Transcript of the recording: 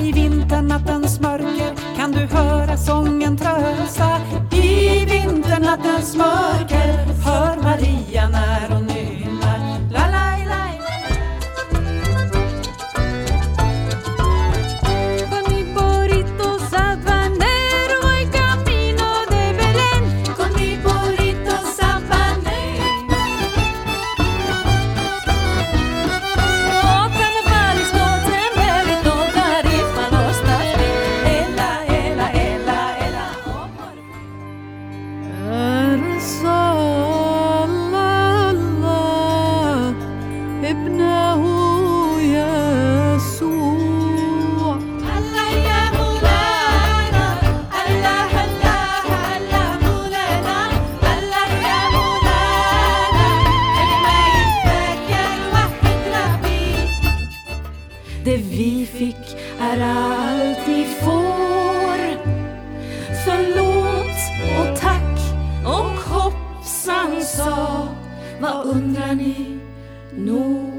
I vinternattens mörker kan du höra sången trösta. I vinternattens mörker hör Maria när hon nynnar. La la la. Con mi burritos habanero voy camino de Belén. Con mi burritos habanero. Oh, carnaval is not en merito tarifa los tafi. Ela, ela, ela, ela. أرسل الله ابنه يسوع. الله يا مولانا، الله الله الله مولانا، الله يا مولانا، الميتك يا الوحيد ربي. Det vi fick är allt vi får. Förlåt och tack och hoppsan sa. Vad undrar ni? Nog